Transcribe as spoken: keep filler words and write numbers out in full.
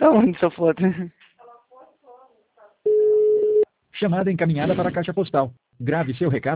Tá onde essa foto? Chamada encaminhada para a caixa postal. Grave seu recado.